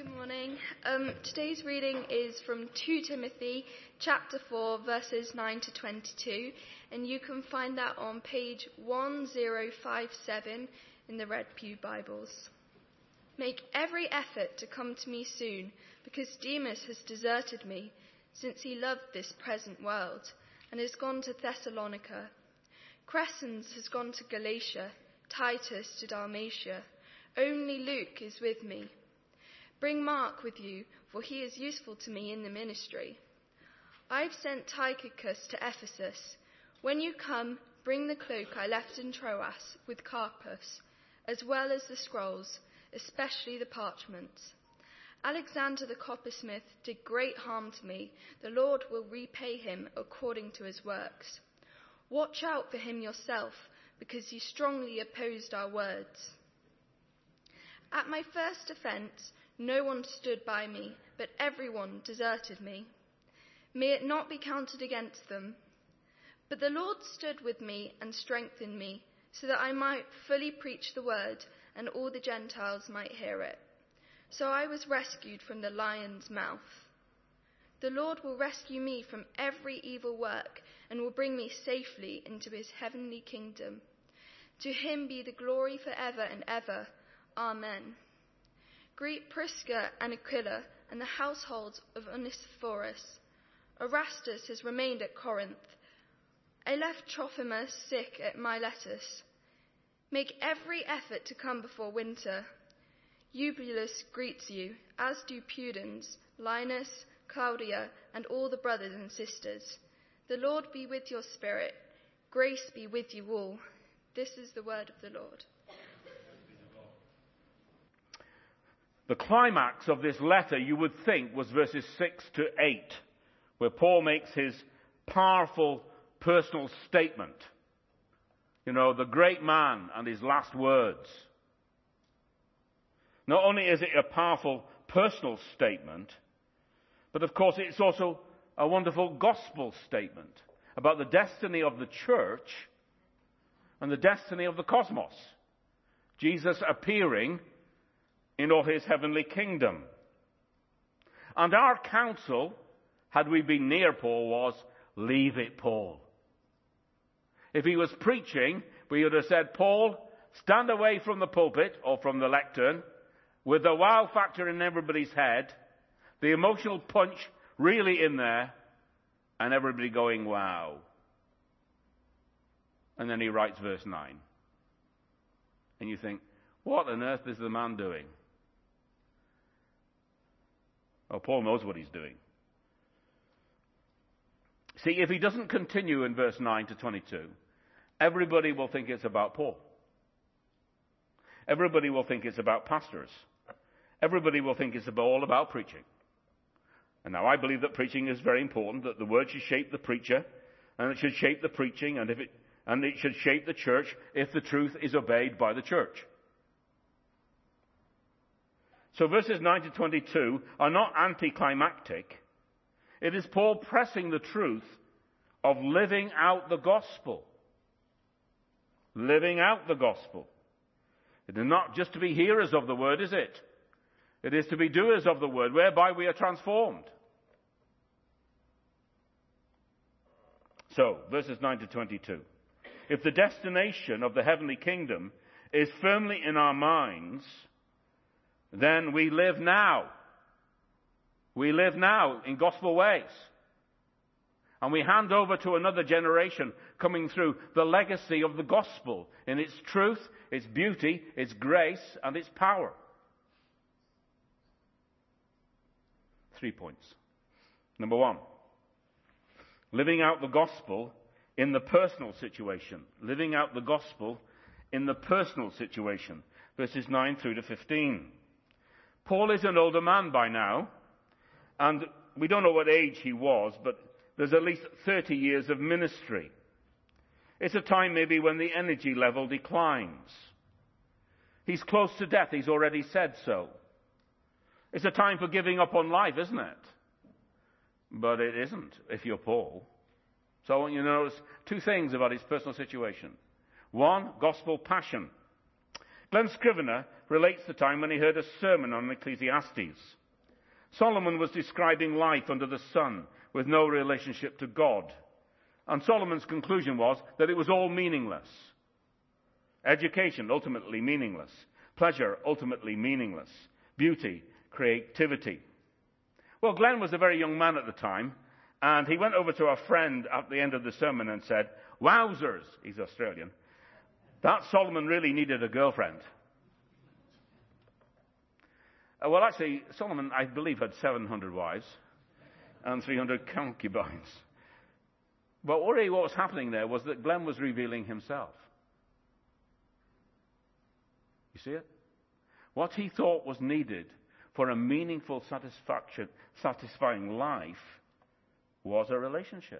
Good morning. Today's reading is from 2 Timothy chapter 4 verses 9 to 22, and you can find that on page 1057 in the Red Pew Bibles. Make every effort to come to me soon, because Demas has deserted me, since he loved this present world, and has gone to Thessalonica. Crescens has gone to Galatia, Titus to Dalmatia. Only Luke is with me. Bring Mark with you, for he is useful to me in the ministry. I've sent Tychicus to Ephesus. When you come, bring the cloak I left in Troas with Carpus, as well as the scrolls, especially the parchments. Alexander the coppersmith did great harm to me. The Lord will repay him according to his works. Watch out for him yourself, because he strongly opposed our words. At my first offence, no one stood by me, but everyone deserted me. May it not be counted against them. But the Lord stood with me and strengthened me, so that I might fully preach the word, and all the Gentiles might hear it. So I was rescued from the lion's mouth. The Lord will rescue me from every evil work, and will bring me safely into his heavenly kingdom. To him be the glory forever and ever. Amen. Greet Prisca and Aquila and the households of Onesiphorus. Erastus has remained at Corinth. I left Trophimus sick at Miletus. Make every effort to come before winter. Eubulus greets you, as do Pudens, Linus, Claudia, and all the brothers and sisters. The Lord be with your spirit. Grace be with you all. This is the word of the Lord. The climax of this letter, you would think, was verses 6 to 8, where Paul makes his powerful personal statement. You know, the great man and his last words. Not only is it a powerful personal statement, but of course it's also a wonderful gospel statement about the destiny of the church and the destiny of the cosmos. Jesus appearing in all his heavenly kingdom. And our counsel, had we been near Paul, was, leave it, Paul. If he was preaching, we would have said, Paul, stand away from the pulpit or from the lectern, with the wow factor in everybody's head, the emotional punch really in there, and everybody going, wow. And then he writes verse 9. And you think, what on earth is the man doing? Oh, Paul knows what he's doing. See, if he doesn't continue in verse 9 to 22, everybody will think it's about Paul. Everybody will think it's about pastors. Everybody will think it's all about preaching. And now I believe that preaching is very important, that the word should shape the preacher, and it should shape the preaching, and it should shape the church if the truth is obeyed by the church. So verses 9 to 22 are not anticlimactic. It is Paul pressing the truth of living out the gospel. Living out the gospel. It is not just to be hearers of the word, is it? It is to be doers of the word, whereby we are transformed. So, verses 9 to 22. If the destination of the heavenly kingdom is firmly in our minds, then we live now. We live now in gospel ways. And we hand over to another generation coming through the legacy of the gospel in its truth, its beauty, its grace, and its power. 3 points. Number 1, living out the gospel in the personal situation. Living out the gospel in the personal situation. Verses 9 through to 15. Paul is an older man by now, and we don't know what age he was, but there's at least 30 years of ministry. It's a time maybe when the energy level declines. He's close to death, he's already said so. It's a time for giving up on life, isn't it? But it isn't if you're Paul. So I want you to notice 2 things about his personal situation. 1, gospel passion. Glenn Scrivener relates the time when he heard a sermon on Ecclesiastes. Solomon was describing life under the sun with no relationship to God. And Solomon's conclusion was that it was all meaningless. Education, ultimately meaningless. Pleasure, ultimately meaningless. Beauty, creativity. Well, Glenn was a very young man at the time, and he went over to a friend at the end of the sermon and said, "Wowzers," he's Australian, "that Solomon really needed a girlfriend." Well, actually, Solomon, I believe, had 700 wives and 300 concubines. But really what was happening there was that Glenn was revealing himself. You see it? What he thought was needed for a meaningful, satisfying life was a relationship.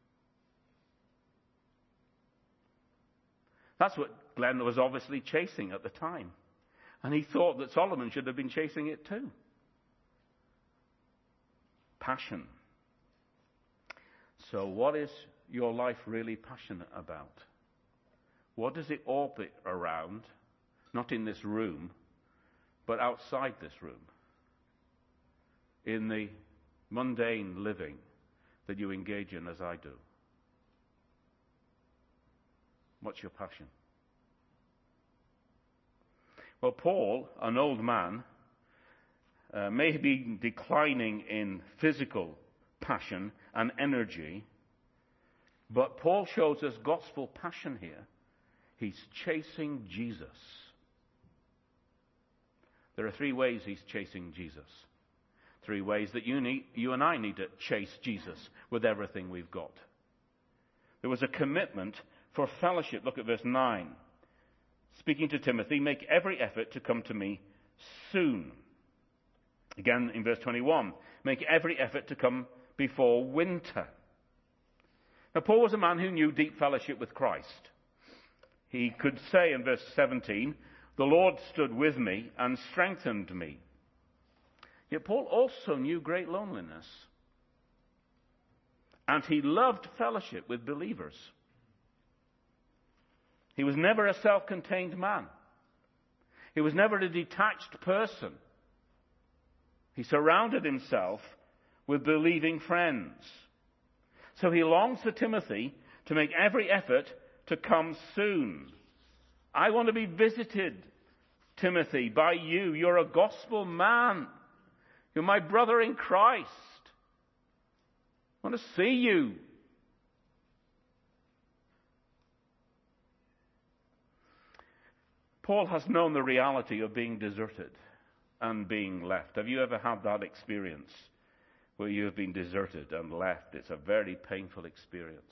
That's what Glenn was obviously chasing at the time. And he thought that Solomon should have been chasing it too. Passion. So what is your life really passionate about? What does it orbit around? Not in this room, but outside this room. In the mundane living that you engage in as I do. What's your passion? Well, Paul, an old man, may be declining in physical passion and energy, but Paul shows us gospel passion here. He's chasing Jesus. There are 3 ways he's chasing Jesus. 3 ways that you and I need to chase Jesus with everything we've got. There was a commitment for fellowship. Look at verse 9. Speaking to Timothy, make every effort to come to me soon. Again in verse 21, make every effort to come before winter. Now Paul was a man who knew deep fellowship with Christ. He could say in verse 17, the Lord stood with me and strengthened me. Yet Paul also knew great loneliness. And he loved fellowship with believers. He was never a self-contained man. He was never a detached person. He surrounded himself with believing friends. So he longs for Timothy to make every effort to come soon. I want to be visited, Timothy, by you. You're a gospel man. You're my brother in Christ. I want to see you. Paul has known the reality of being deserted and being left. Have you ever had that experience where you have been deserted and left? It's a very painful experience.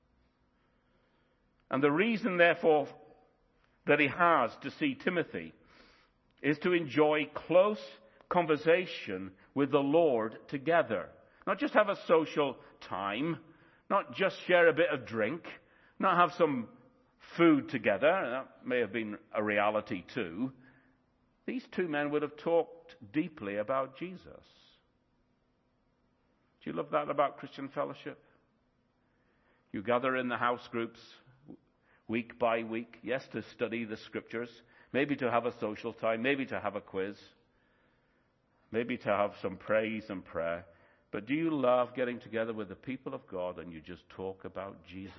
And the reason, therefore, that he has to see Timothy is to enjoy close conversation with the Lord together. Not just have a social time, not just share a bit of drink, not have some food together. That may have been a reality too. These 2 men would have talked deeply about Jesus. Do you love that about Christian fellowship? You gather in the house groups week by week, yes, to study the scriptures, maybe to have a social time, maybe to have a quiz, maybe to have some praise and prayer. But do you love getting together with the people of God and you just talk about Jesus?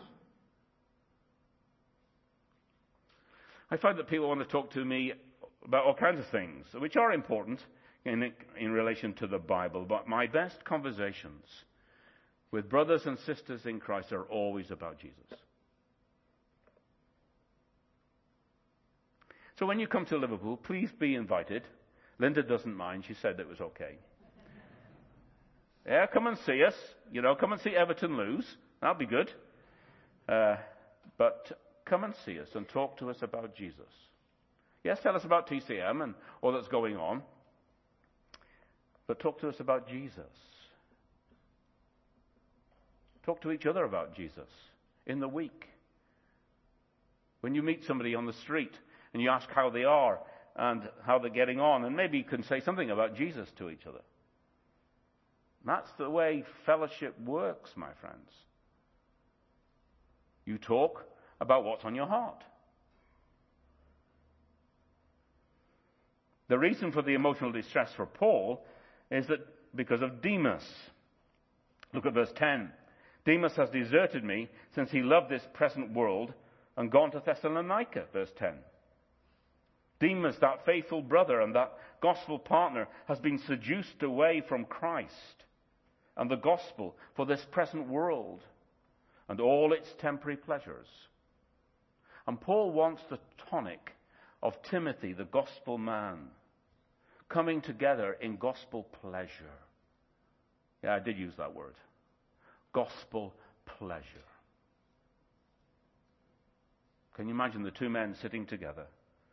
I find that people want to talk to me about all kinds of things, which are important in relation to the Bible. But my best conversations with brothers and sisters in Christ are always about Jesus. So when you come to Liverpool, please be invited. Linda doesn't mind. She said it was okay. Yeah, come and see us. Come and see Everton lose. That'll be good. But come and see us and talk to us about Jesus. Yes, tell us about TCM and all that's going on. But talk to us about Jesus. Talk to each other about Jesus in the week. When you meet somebody on the street and you ask how they are and how they're getting on, and maybe you can say something about Jesus to each other. That's the way fellowship works, my friends. You talk about what's on your heart. The reason for the emotional distress for Paul is that because of Demas. Look at verse 10. Demas has deserted me since he loved this present world and gone to Thessalonica, verse 10. Demas, that faithful brother and that gospel partner, has been seduced away from Christ and the gospel for this present world and all its temporary pleasures. And Paul wants the tonic of Timothy, the gospel man, coming together in gospel pleasure. Yeah, I did use that word. Gospel pleasure. Can you imagine the two men sitting together?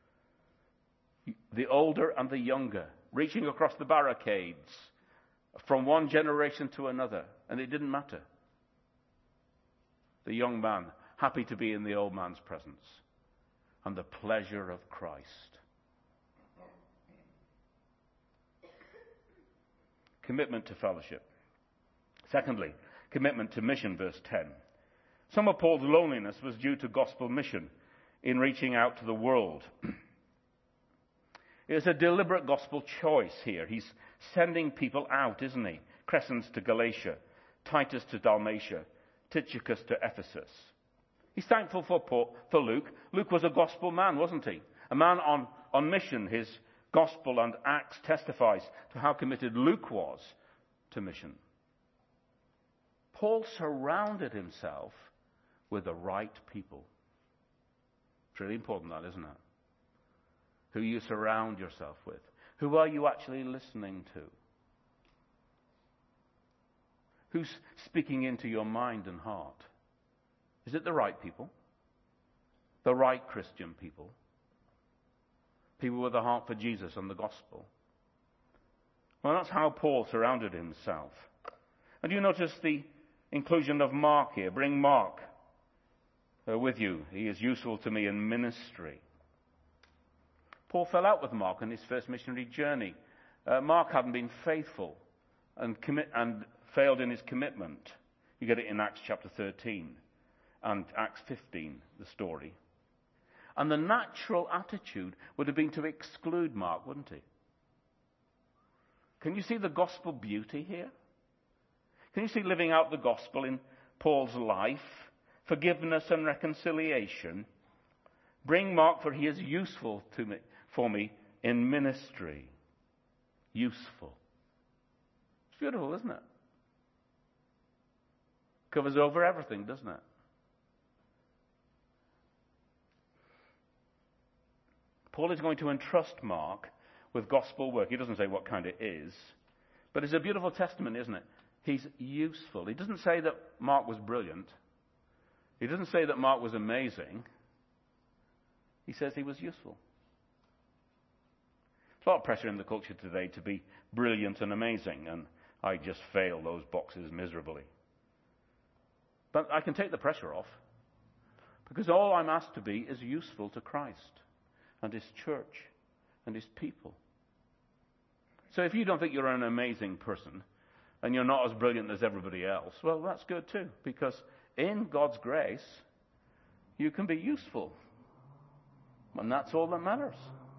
The older and the younger, reaching across the barricades from one generation to another, and it didn't matter. The young man, happy to be in the old man's presence, and the pleasure of Christ. Commitment to fellowship. Secondly, commitment to mission, verse 10. Some of Paul's loneliness was due to gospel mission in reaching out to the world. It's a deliberate gospel choice here. He's sending people out, isn't he? Crescens to Galatia, Titus to Dalmatia, Tychicus to Ephesus. He's thankful for Luke. Luke was a gospel man, wasn't he? A man on mission. His gospel and Acts testifies to how committed Luke was to mission. Paul surrounded himself with the right people. It's really important, that, isn't it? Who you surround yourself with. Who are you actually listening to? Who's speaking into your mind and heart? Is it the right people? The right Christian people? People with a heart for Jesus and the gospel? Well, that's how Paul surrounded himself. And you notice the inclusion of Mark here. Bring Mark with you. He is useful to me in ministry. Paul fell out with Mark on his first missionary journey. Mark hadn't been faithful and failed in his commitment. You get it in Acts chapter 13 and Acts 15, the story. And the natural attitude would have been to exclude Mark, wouldn't it? Can you see the gospel beauty here? Can you see living out the gospel in Paul's life? Forgiveness and reconciliation. Bring Mark, for he is useful for me in ministry. Useful. It's beautiful, isn't it? Covers over everything, doesn't it? Paul is going to entrust Mark with gospel work. He doesn't say what kind it is, but it's a beautiful testament, isn't it? He's useful. He doesn't say that Mark was brilliant. He doesn't say that Mark was amazing. He says he was useful. There's a lot of pressure in the culture today to be brilliant and amazing, and I just fail those boxes miserably. But I can take the pressure off, because all I'm asked to be is useful to Christ and his church and his people. So if you don't think you're an amazing person and you're not as brilliant as everybody else, well, that's good too, because in God's grace, you can be useful. And that's all that matters.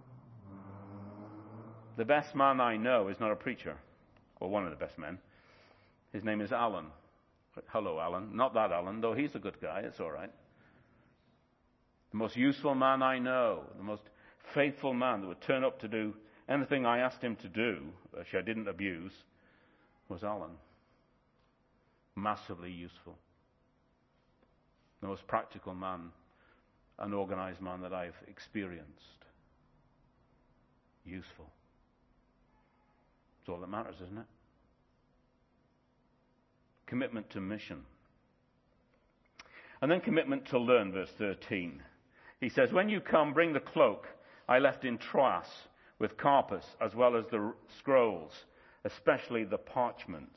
The best man I know is not a preacher. Well, one of the best men. His name is Alan. Hello, Alan. Not that Alan, though he's a good guy. It's all right. The most useful man I know, the most faithful man that would turn up to do anything I asked him to do, which I didn't abuse, was Alan. Massively useful. The most practical man, an organized man that I've experienced. Useful. It's all that matters, isn't it? Commitment to mission. And then commitment to learn, verse 13. He says, when you come, bring the cloak I left in Troas with Carpus, as well as the scrolls, especially the parchments.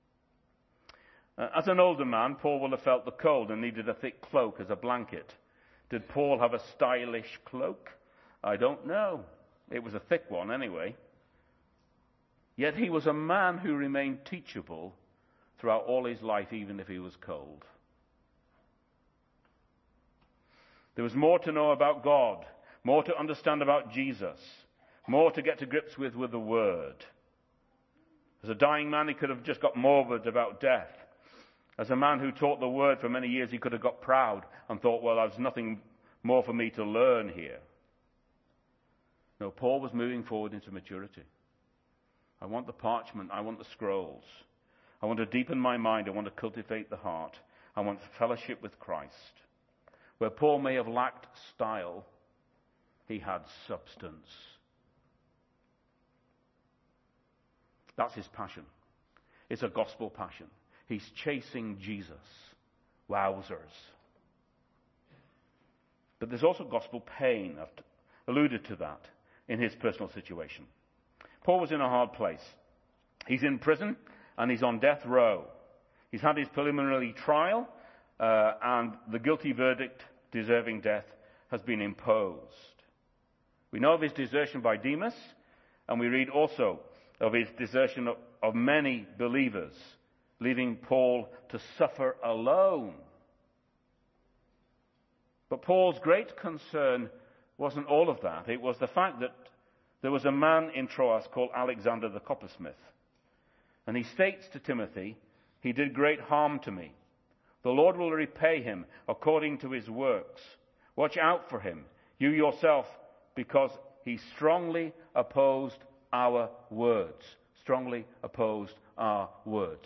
As an older man, Paul will have felt the cold and needed a thick cloak as a blanket. Did Paul have a stylish cloak? I don't know. It was a thick one anyway. Yet he was a man who remained teachable throughout all his life, even if he was cold. There was more to know about God, more to understand about Jesus, more to get to grips with the Word. As a dying man, he could have just got morbid about death. As a man who taught the Word for many years, he could have got proud and thought, well, there's nothing more for me to learn here. No, Paul was moving forward into maturity. I want the parchment. I want the scrolls. I want to deepen my mind. I want to cultivate the heart. I want fellowship with Christ. Where Paul may have lacked style, he had substance. That's his passion. It's a gospel passion. He's chasing Jesus. Wowzers. But there's also gospel pain. I've alluded to that in his personal situation. Paul was in a hard place. He's in prison and he's on death row. He's had his preliminary trial and the guilty verdict deserving death has been imposed. We know of his desertion by Demas, and we read also of his desertion of many believers, leaving Paul to suffer alone. But Paul's great concern wasn't all of that. It was the fact that there was a man in Troas called Alexander the coppersmith. And he states to Timothy, he did great harm to me. The Lord will repay him according to his works. Watch out for him, you yourself, because he strongly opposed our words. Strongly opposed our words.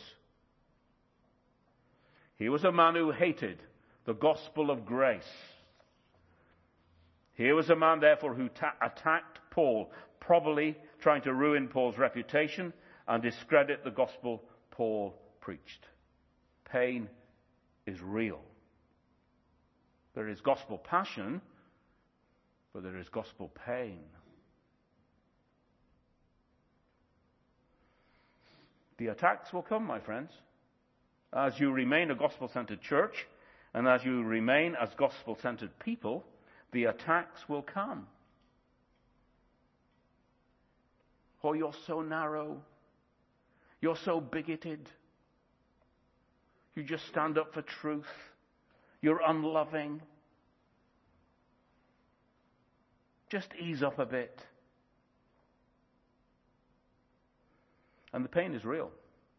He was a man who hated the gospel of grace. Here was a man, therefore, who attacked Paul, probably trying to ruin Paul's reputation and discredit the gospel Paul preached. Pain is real. There is gospel passion, but there is gospel pain. The attacks will come, my friends. As you remain a gospel-centered church, and as you remain as gospel-centered people, the attacks will come. Oh, you're so narrow. You're so bigoted. You just stand up for truth. You're unloving. Just ease up a bit. And the pain is real.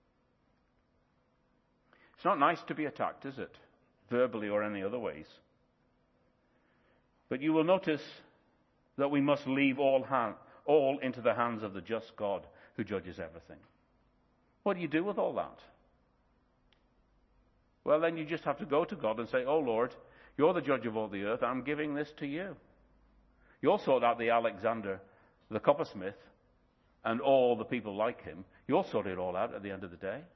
It's not nice to be attacked, is it? Verbally or any other ways. But you will notice that we must leave all into the hands of the just God who judges everything. What do you do with all that? Well, then you just have to go to God and say, oh Lord, you're the judge of all the earth. I'm giving this to you. You'll sort out the Alexander, the coppersmith, and all the people like him. You'll sort it all out at the end of the day.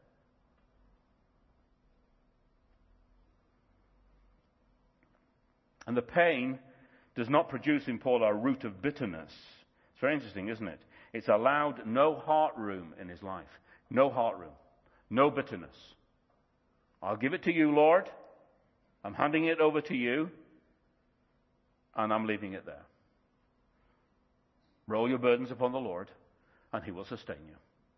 And the pain does not produce in Paul a root of bitterness. It's very interesting, isn't it? It's allowed no heart room in his life. No heart room. No bitterness. I'll give it to you, Lord. I'm handing it over to you. And I'm leaving it there. Roll your burdens upon the Lord, and he will sustain you.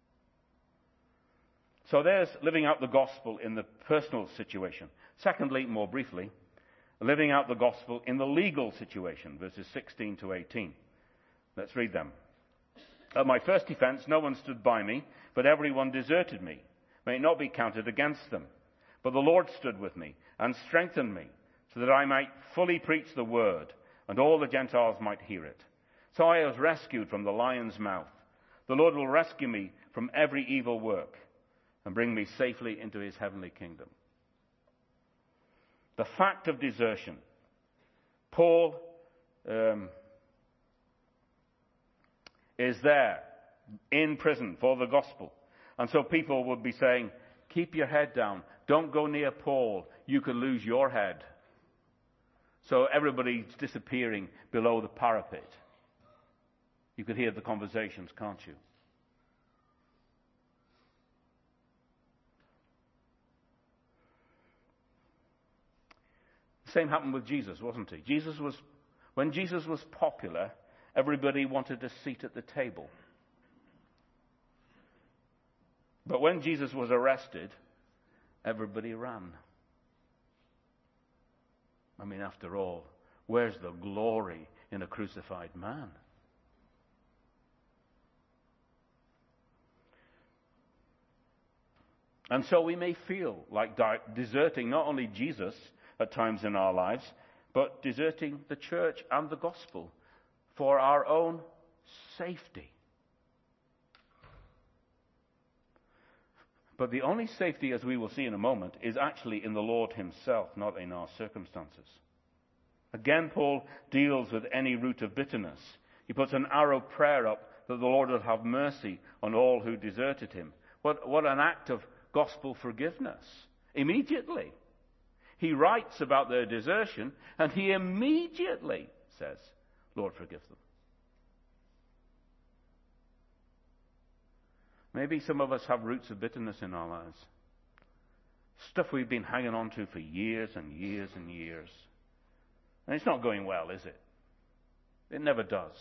So there's living out the gospel in the personal situation. Secondly, more briefly, living out the gospel in the legal situation, verses 16 to 18. Let's read them. At my first defense, no one stood by me, but everyone deserted me. May it not be counted against them. But the Lord stood with me and strengthened me, so that I might fully preach the word, and all the Gentiles might hear it. So I was rescued from the lion's mouth. The Lord will rescue me from every evil work, and bring me safely into his heavenly kingdom. The fact of desertion. Paul is there in prison for the gospel. And so people would be saying, keep your head down. Don't go near Paul. You could lose your head. So everybody's disappearing below the parapet. You could hear the conversations, can't you? The same happened with Jesus, wasn't it? When Jesus was popular, everybody wanted a seat at the table. But when Jesus was arrested, everybody ran. I mean, after all, where's the glory in a crucified man? And so we may feel like deserting not only Jesus at times in our lives, but deserting the church and the gospel for our own safety. But the only safety, as we will see in a moment, is actually in the Lord himself, not in our circumstances. Again, Paul deals with any root of bitterness. He puts an arrow prayer up that the Lord would have mercy on all who deserted him. What an act of gospel forgiveness. Immediately. He writes about their desertion, and he immediately says, Lord, forgive them. Maybe some of us have roots of bitterness in our lives. Stuff we've been hanging on to for years and years and years. And it's not going well, is it? It never does.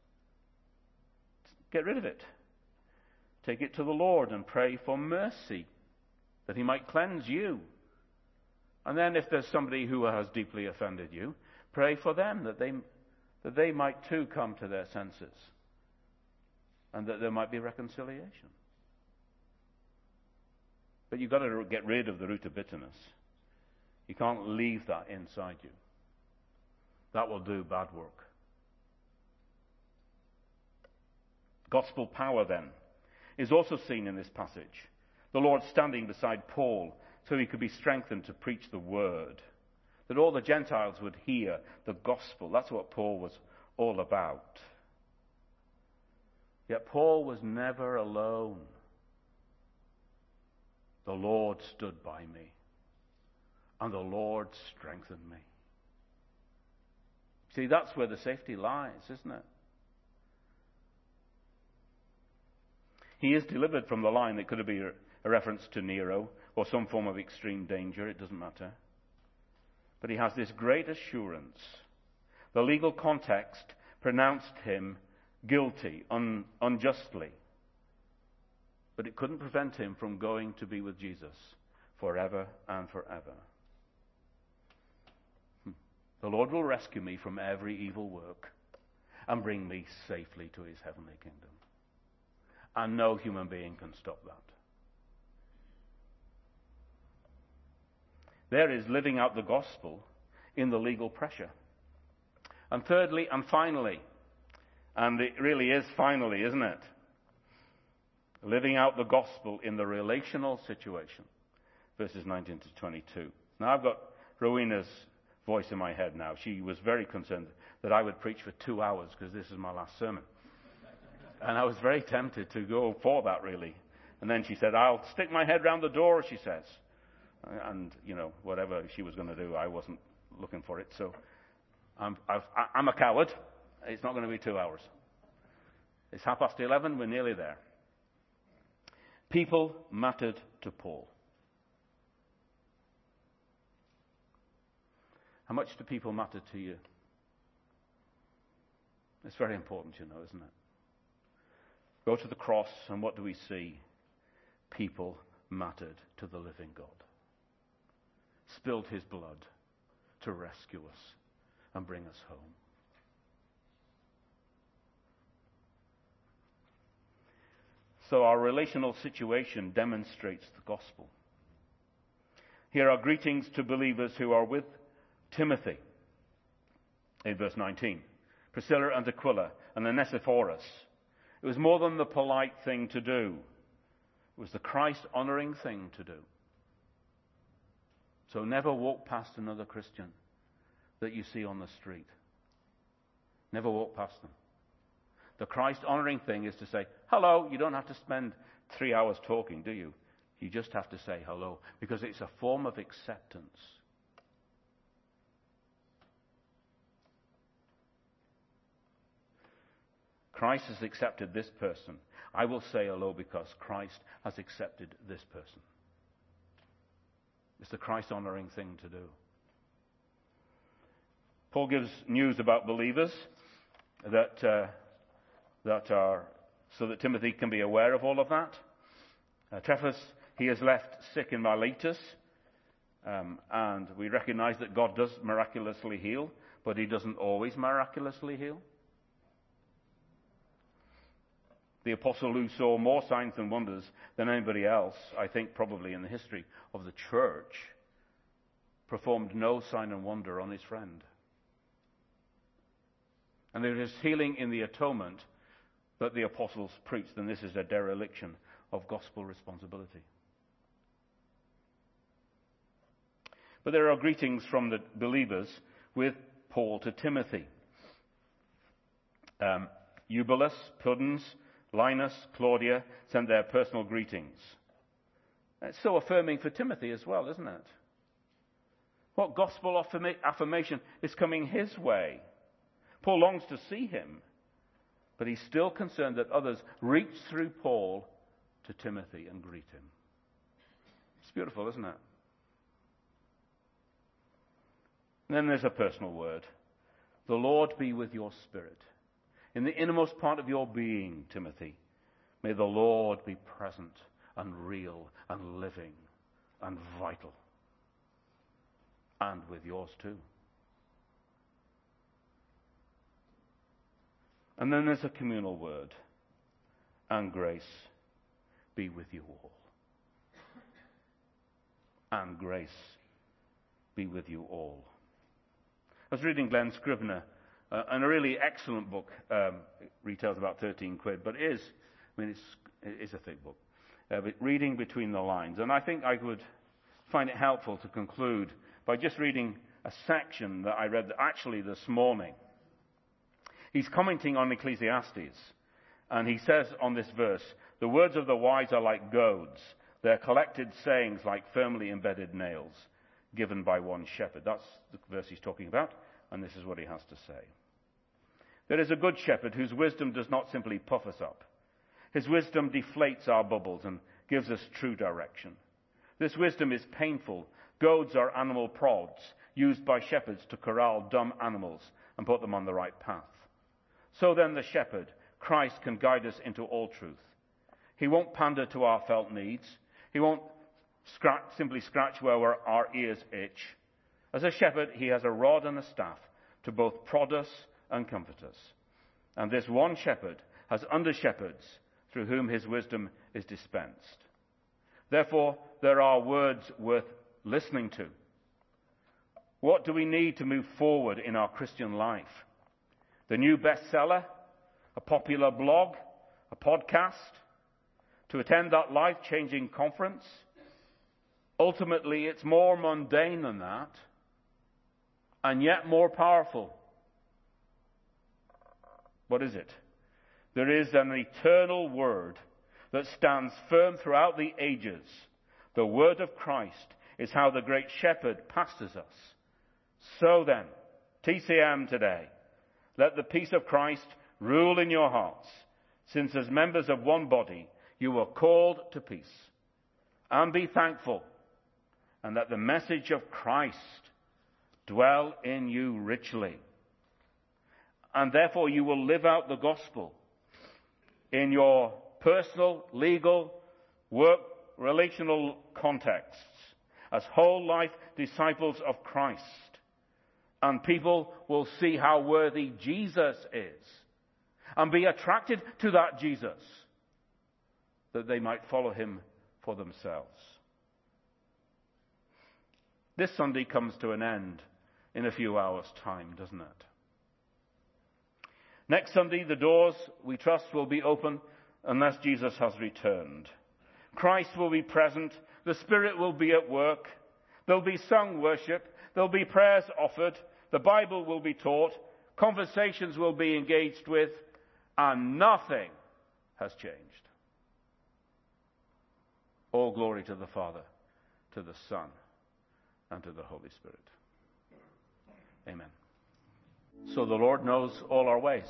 Get rid of it. Take it to the Lord and pray for mercy, that he might cleanse you. And then if there's somebody who has deeply offended you, pray for them, that they might too come to their senses, and that there might be reconciliation. But you've got to get rid of the root of bitterness. You can't leave that inside you. That will do bad work. Gospel power, then, is also seen in this passage. The Lord standing beside Paul so he could be strengthened to preach the word, that all the Gentiles would hear the gospel. That's what Paul was all about. Yet Paul was never alone. The Lord stood by me, and the Lord strengthened me. See, that's where the safety lies, isn't it? He is delivered from the line. It could be a reference to Nero or some form of extreme danger. It doesn't matter. But he has this great assurance. The legal context pronounced him guilty, unjustly. But it couldn't prevent him from going to be with Jesus forever and forever. The Lord will rescue me from every evil work and bring me safely to his heavenly kingdom. And no human being can stop that. There is living out the gospel in the legal pressure. And thirdly and finally, and it really is finally, isn't it? Living out the gospel in the relational situation. Verses 19 to 22. Now I've got Rowena's voice in my head now. She was very concerned that I would preach for 2 hours because this is my last sermon. And I was very tempted to go for that, really. And then she said, I'll stick my head round the door, she says. And, whatever she was going to do, I wasn't looking for it. So I'm a coward. It's not going to be 2 hours. It's 11:30. We're nearly there. People mattered to Paul. How much do people matter to you? It's very important, isn't it? Go to the cross, and what do we see? People mattered to the living God. Spilled his blood to rescue us and bring us home. So our relational situation demonstrates the gospel. Here are greetings to believers who are with Timothy in verse 19. Priscilla and Aquila and Onesiphorus. It was more than the polite thing to do. It was the Christ-honoring thing to do. So never walk past another Christian that you see on the street. Never walk past them. The Christ-honoring thing is to say, hello. You don't have to spend 3 hours talking, do you? You just have to say hello, because it's a form of acceptance. Christ has accepted this person. I will say hello because Christ has accepted this person. It's the Christ-honoring thing to do. Paul gives news about believers that are so that Timothy can be aware of all of that. Trophimus, he is left sick in Miletus, and we recognize that God does miraculously heal, but he doesn't always miraculously heal. The apostle who saw more signs and wonders than anybody else, I think probably in the history of the church, performed no sign and wonder on his friend. And there is healing in the atonement that the apostles preached, and this is a dereliction of gospel responsibility. But there are greetings from the believers with Paul to Timothy. Eubulus, Pudens, Linus, Claudia sent their personal greetings. It's so affirming for Timothy as well, isn't it? What gospel affirmation is coming his way? Paul longs to see him, but he's still concerned that others reach through Paul to Timothy and greet him. It's beautiful, isn't it? And then there's a personal word. The Lord be with your spirit. In the innermost part of your being, Timothy, may the Lord be present and real and living and vital. And with yours too. And then there's a communal word. And grace be with you all. And grace be with you all. I was reading Glenn Scrivener, and a really excellent book. It retails about 13 quid, but it is a thick book. But reading between the lines. And I think I would find it helpful to conclude by just reading a section that I read actually this morning. He's commenting on Ecclesiastes, and he says on this verse, the words of the wise are like goads, their collected sayings like firmly embedded nails, given by one shepherd. That's the verse he's talking about, and this is what he has to say. There is a good shepherd whose wisdom does not simply puff us up. His wisdom deflates our bubbles and gives us true direction. This wisdom is painful. Goads are animal prods used by shepherds to corral dumb animals and put them on the right path. So then the shepherd, Christ, can guide us into all truth. He won't pander to our felt needs. He won't simply scratch where our ears itch. As a shepherd, he has a rod and a staff to both prod us and comfort us. And this one shepherd has under-shepherds through whom his wisdom is dispensed. Therefore, there are words worth listening to. What do we need to move forward in our Christian life? The new bestseller, a popular blog, a podcast, to attend that life-changing conference? Ultimately, it's more mundane than that, and yet more powerful. What is it? There is an eternal word that stands firm throughout the ages. The word of Christ is how the great shepherd pastors us. So then, TCM today, let the peace of Christ rule in your hearts, since as members of one body, you were called to peace. And be thankful, and let the message of Christ dwell in you richly. And therefore you will live out the gospel in your personal, legal, work, relational contexts as whole life disciples of Christ. And people will see how worthy Jesus is and be attracted to that Jesus, that they might follow him for themselves. This Sunday comes to an end in a few hours' time, doesn't it? Next Sunday, the doors, we trust, will be open unless Jesus has returned. Christ will be present. The Spirit will be at work. There'll be sung worship. There'll be prayers offered. The Bible will be taught. Conversations will be engaged with. And nothing has changed. All glory to the Father, to the Son, and to the Holy Spirit. Amen. So the Lord knows all our ways,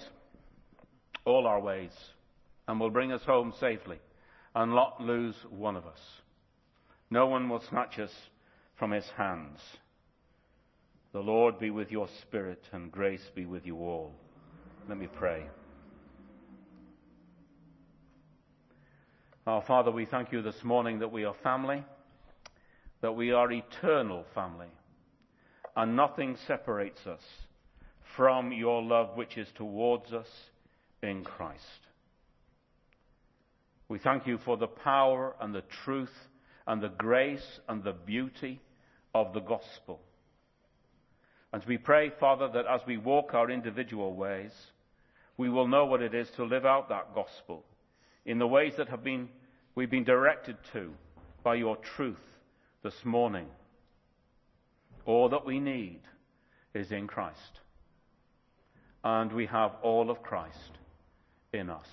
and will bring us home safely and not lose one of us. No one will snatch us from his hands. The Lord be with your spirit, and grace be with you all. Let me pray. Our Father, we thank you this morning that we are family, that we are eternal family, and nothing separates us from your love which is towards us in Christ. We thank you for the power and the truth and the grace and the beauty of the gospel. And we pray, Father, that as we walk our individual ways, we will know what it is to live out that gospel in the ways that we've been directed to by your truth this morning. All that we need is in Christ. And we have all of Christ in us.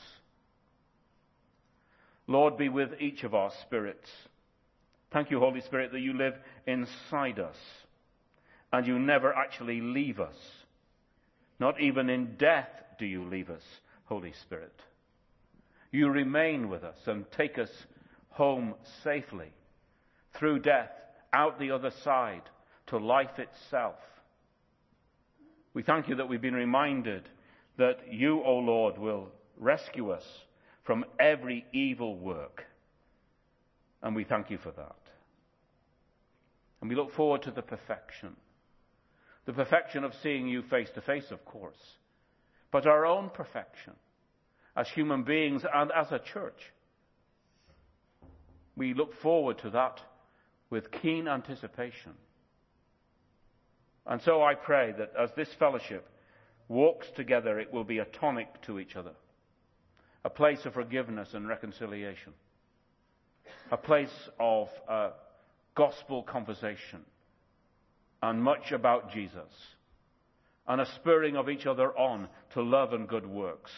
Lord, be with each of our spirits. Thank you, Holy Spirit, that you live inside us and you never actually leave us. Not even in death do you leave us, Holy Spirit. You remain with us and take us home safely through death, out the other side, to life itself. We thank you that we've been reminded that you, O Lord, will rescue us from every evil work. And we thank you for that. And we look forward to the perfection. The perfection of seeing you face to face, of course. But our own perfection as human beings and as a church. We look forward to that with keen anticipation. And so I pray that as this fellowship walks together, it will be a tonic to each other. A place of forgiveness and reconciliation. A place of gospel conversation. And much about Jesus. And a spurring of each other on to love and good works.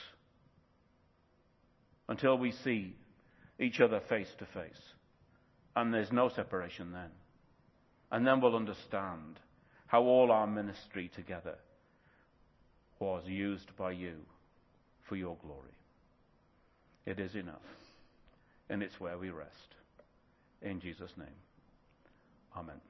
Until we see each other face to face. And there's no separation then. And then we'll understand how all our ministry together was used by you for your glory. It is enough. And it's where we rest. In Jesus' name. Amen.